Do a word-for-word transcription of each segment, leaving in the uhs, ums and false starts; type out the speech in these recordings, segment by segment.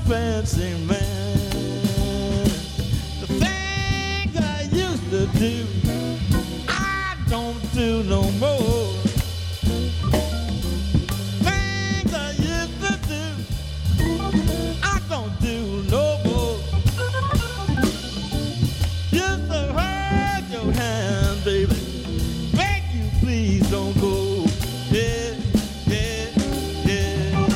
fancy man. The things I used to do, I don't do no more. Things I used to do, I don't do no more. Just to hold your hand, baby. Beg you, please don't go. Yeah, yeah, yeah.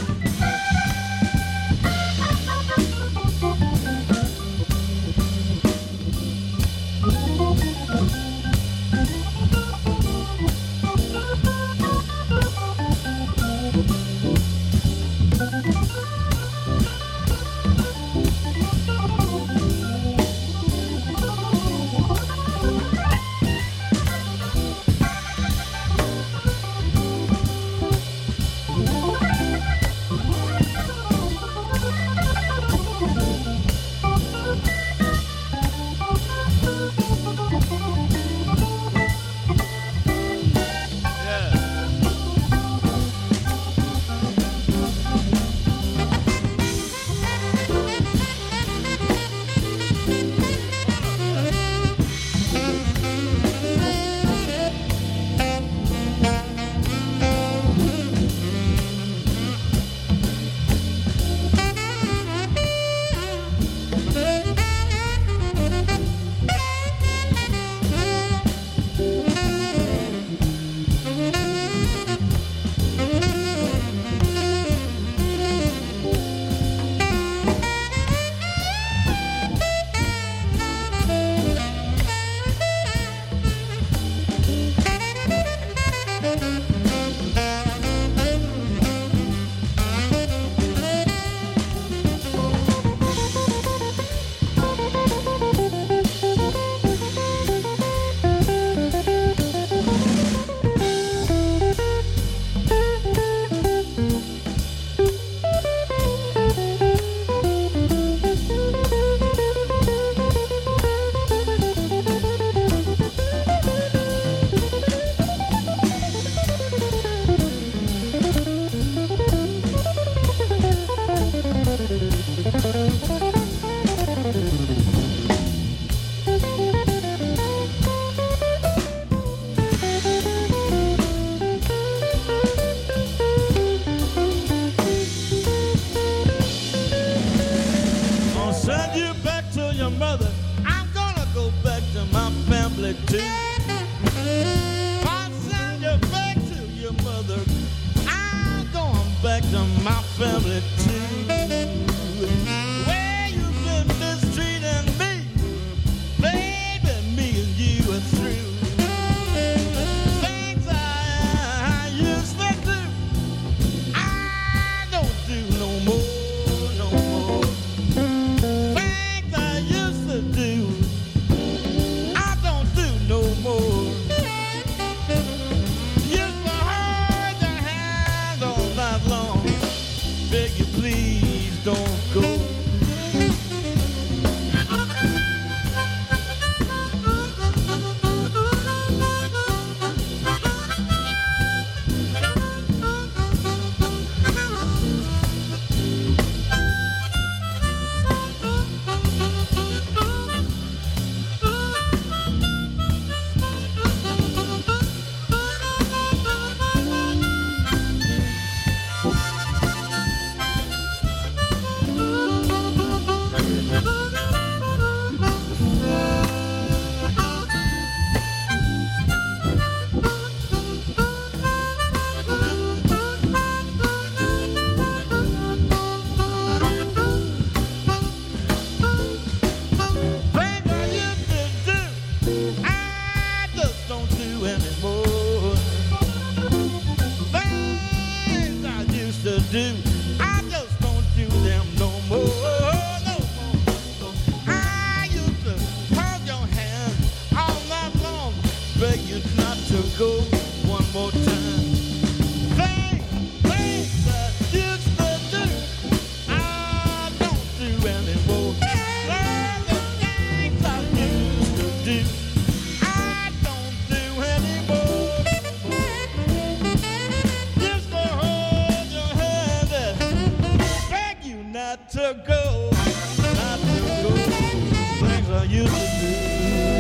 got to go, got to go. Things I used to do.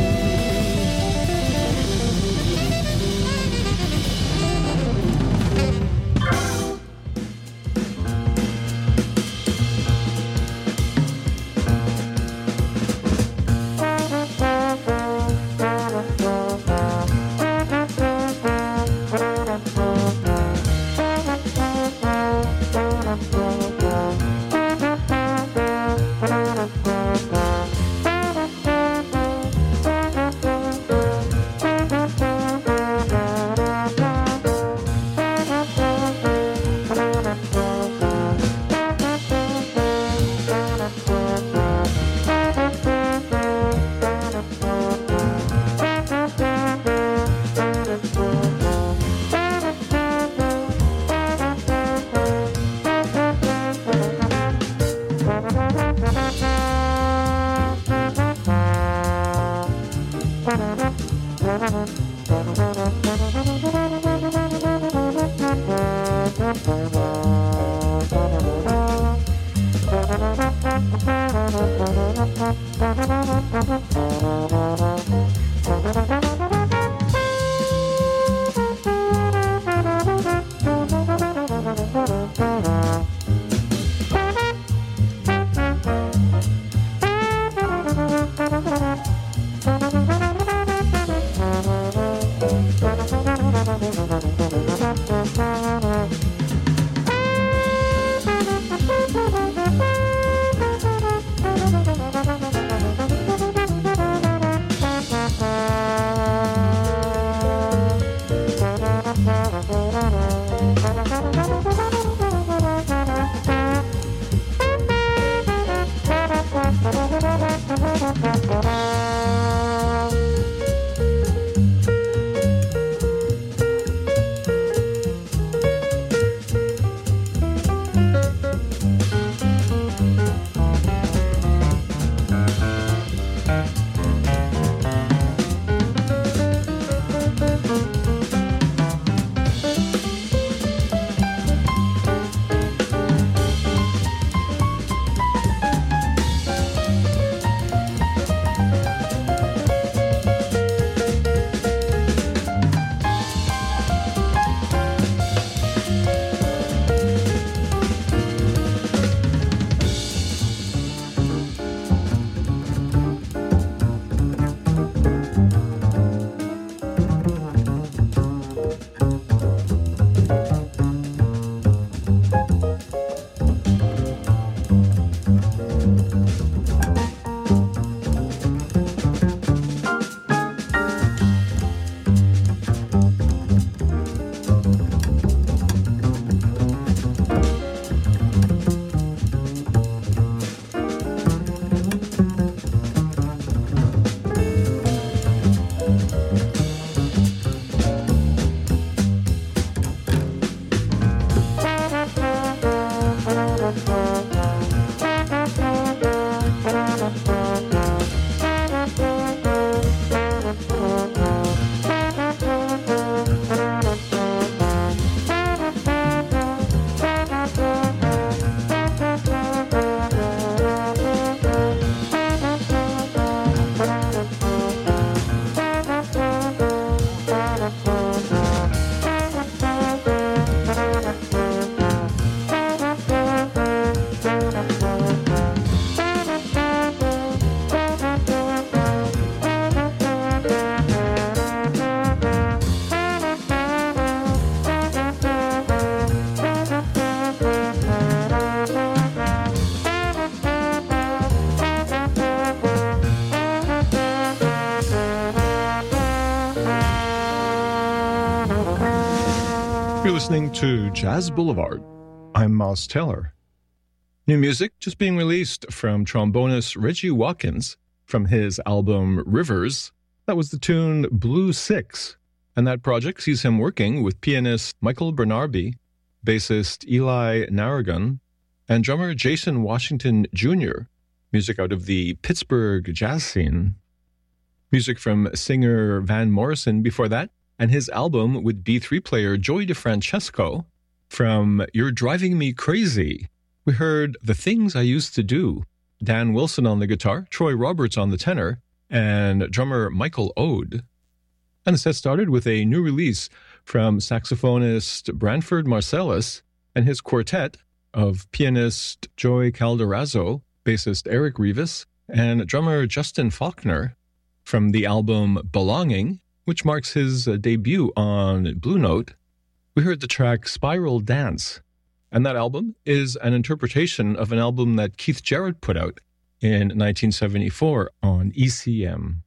You're listening to Jazz Boulevard. I'm Miles Taylor. New music just being released from trombonist Reggie Watkins from his album Rivers. That was the tune Blue Six, and that project sees him working with pianist Michael Bernarby, bassist Eli Narragon, and drummer Jason Washington Junior, music out of the Pittsburgh jazz scene. Music from singer Van Morrison before that, and his album with D three player Joey DeFrancesco from You're Driving Me Crazy, we heard The Things I Used to Do, Dan Wilson on the guitar, Troy Roberts on the tenor, and drummer Michael Ode. And the set started with a new release from saxophonist Branford Marsalis and his quartet of pianist Joy Calderazzo, bassist Eric Rivas, and drummer Justin Faulkner from the album Belonging, which marks his uh, debut on Blue Note. We heard the track Spiral Dance, and that album is an interpretation of an album that Keith Jarrett put out in nineteen seventy-four on E C M.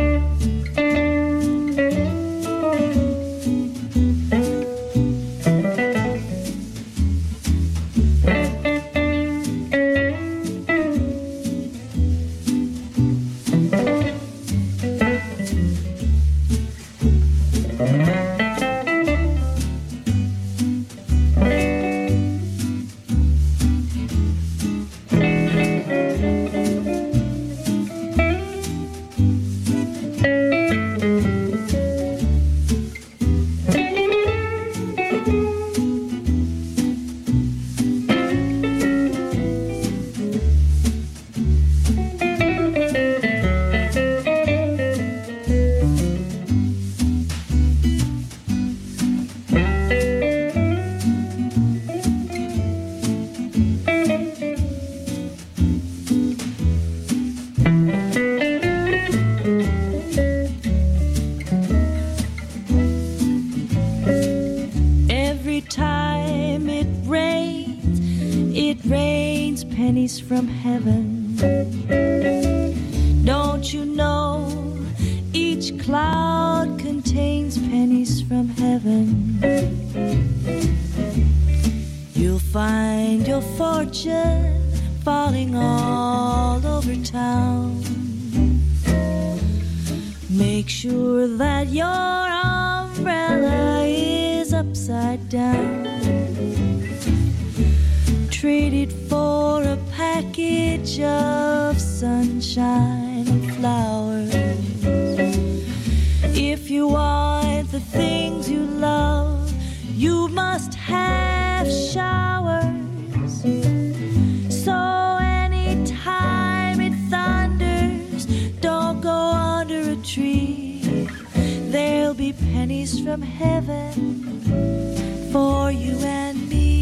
From heaven, don't you know each cloud contains pennies from heaven? You'll find your fortune falling all over town. Make sure that your umbrella is upside down. Trade it for a package of sunshine and flowers. If you want the things you love, you must have showers. So anytime it thunders, don't go under a tree. There'll be pennies from heaven for you and me.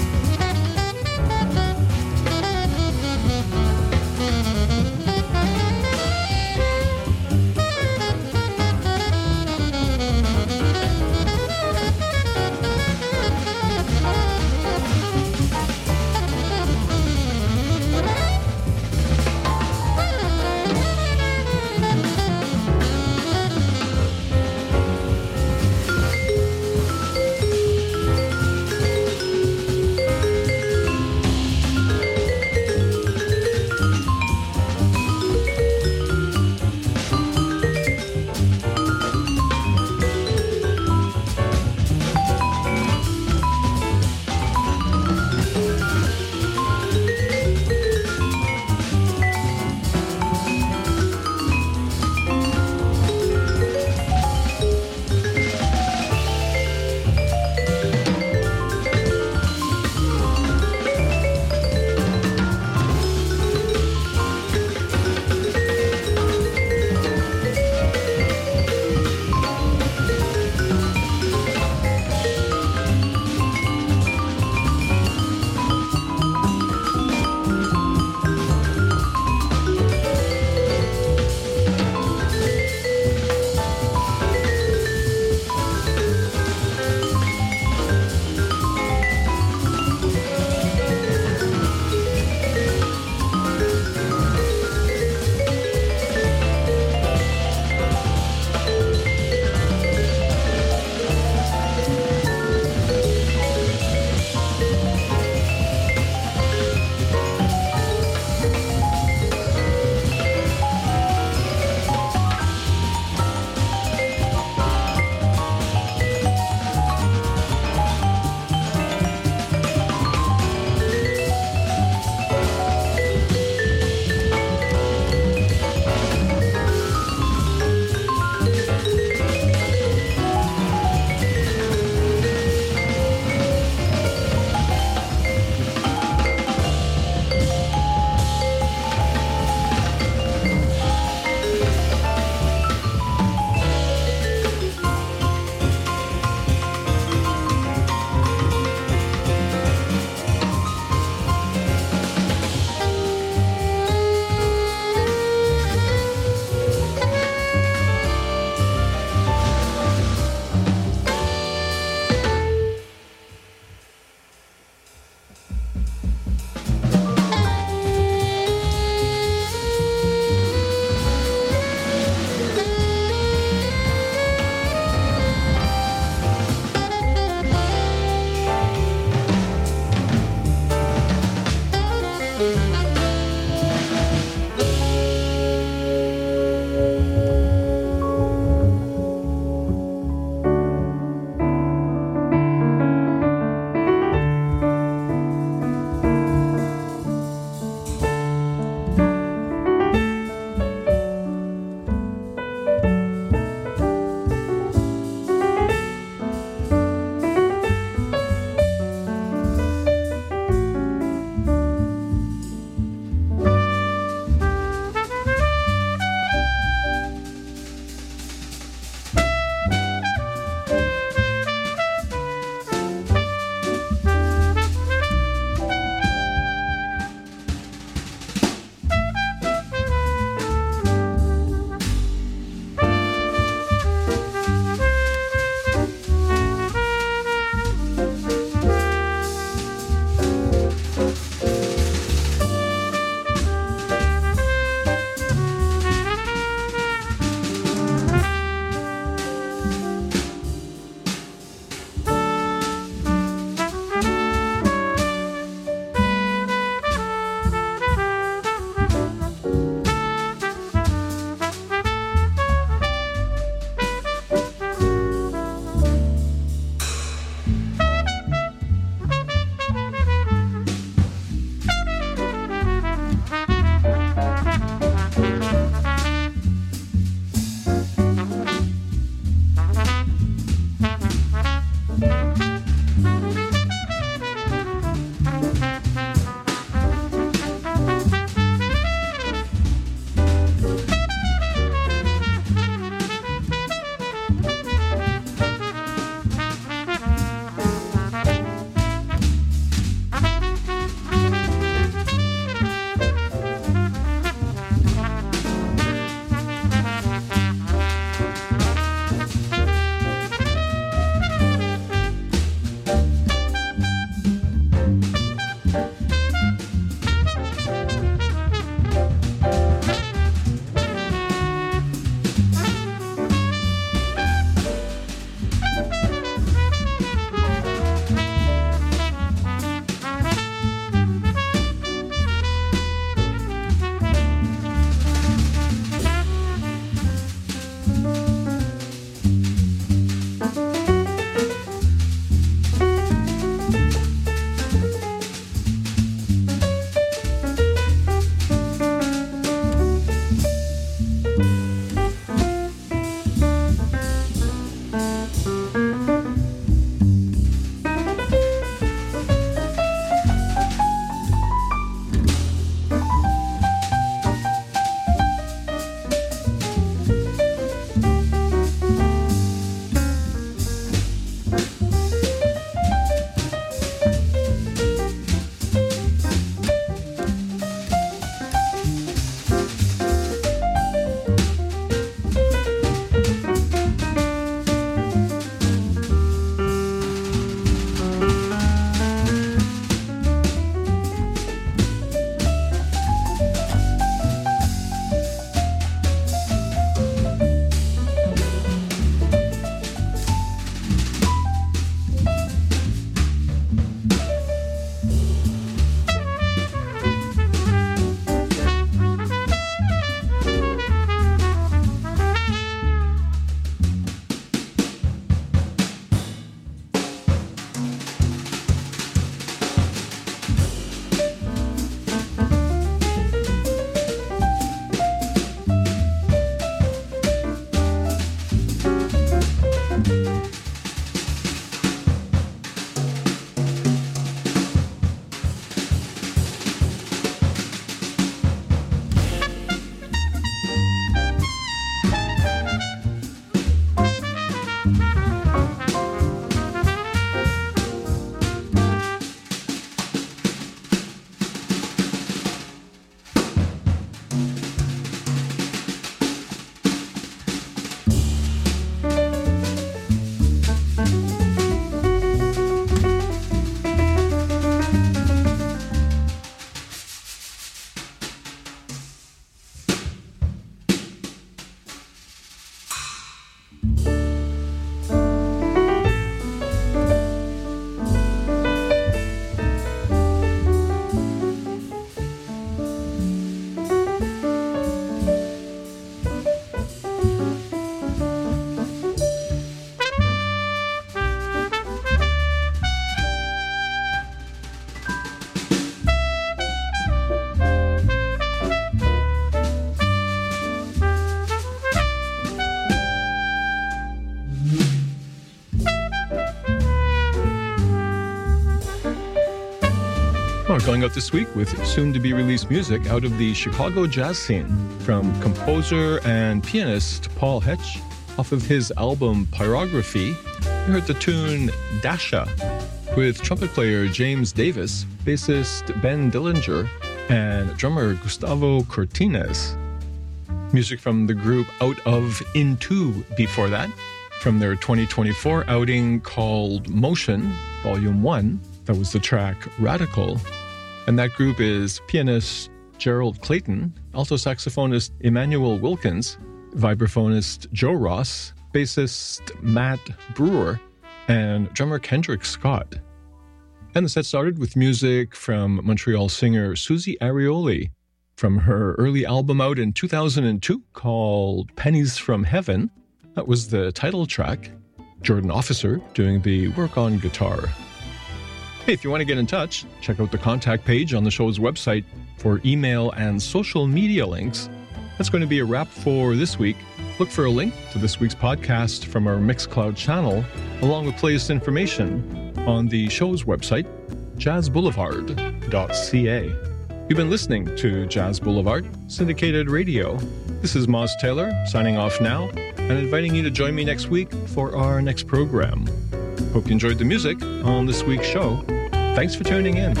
We're going out this week with soon-to-be-released music out of the Chicago jazz scene from composer and pianist Paul Hetch. Off of his album Pyrography, we heard the tune Dasha with trumpet player James Davis, bassist Ben Dillinger, and drummer Gustavo Cortines. Music from the group Out of Into before that, from their twenty twenty-four outing called Motion, Volume one. That was the track Radical. And that group is pianist Gerald Clayton, alto saxophonist Emmanuel Wilkins, vibraphonist Joe Ross, bassist Matt Brewer, and drummer Kendrick Scott. And the set started with music from Montreal singer Susie Arioli from her early album out in two thousand two called Pennies from Heaven. That was the title track. Jordan Officer doing the work on guitar. Hey, if you want to get in touch, check out the contact page on the show's website for email and social media links. That's going to be a wrap for this week. Look for a link to this week's podcast from our Mixcloud channel, along with playlist information on the show's website, jazz boulevard dot c a. You've been listening to Jazz Boulevard, syndicated radio. This is Moz Taylor, signing off now, and inviting you to join me next week for our next program. Hope you enjoyed the music on this week's show. Thanks for tuning in.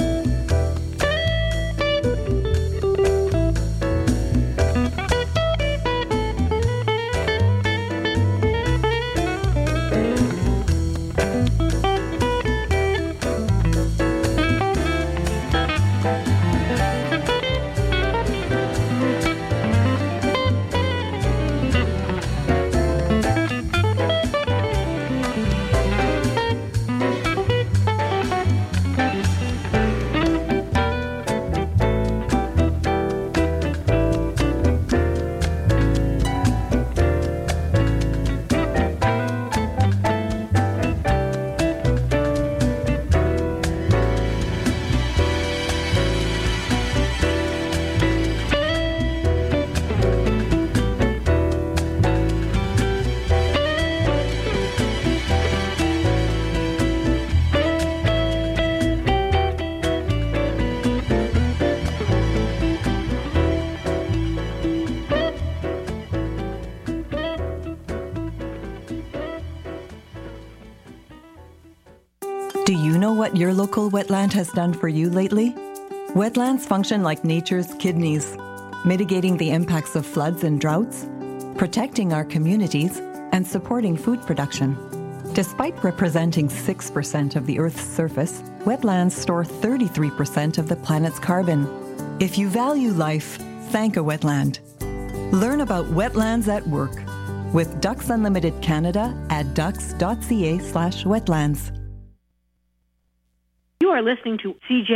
Do you know what your local wetland has done for you lately? Wetlands function like nature's kidneys, mitigating the impacts of floods and droughts, protecting our communities, and supporting food production. Despite representing six percent of the Earth's surface, wetlands store thirty-three percent of the planet's carbon. If you value life, thank a wetland. Learn about wetlands at work with Ducks Unlimited Canada at ducks dot c a slash wetlands. You are listening to C J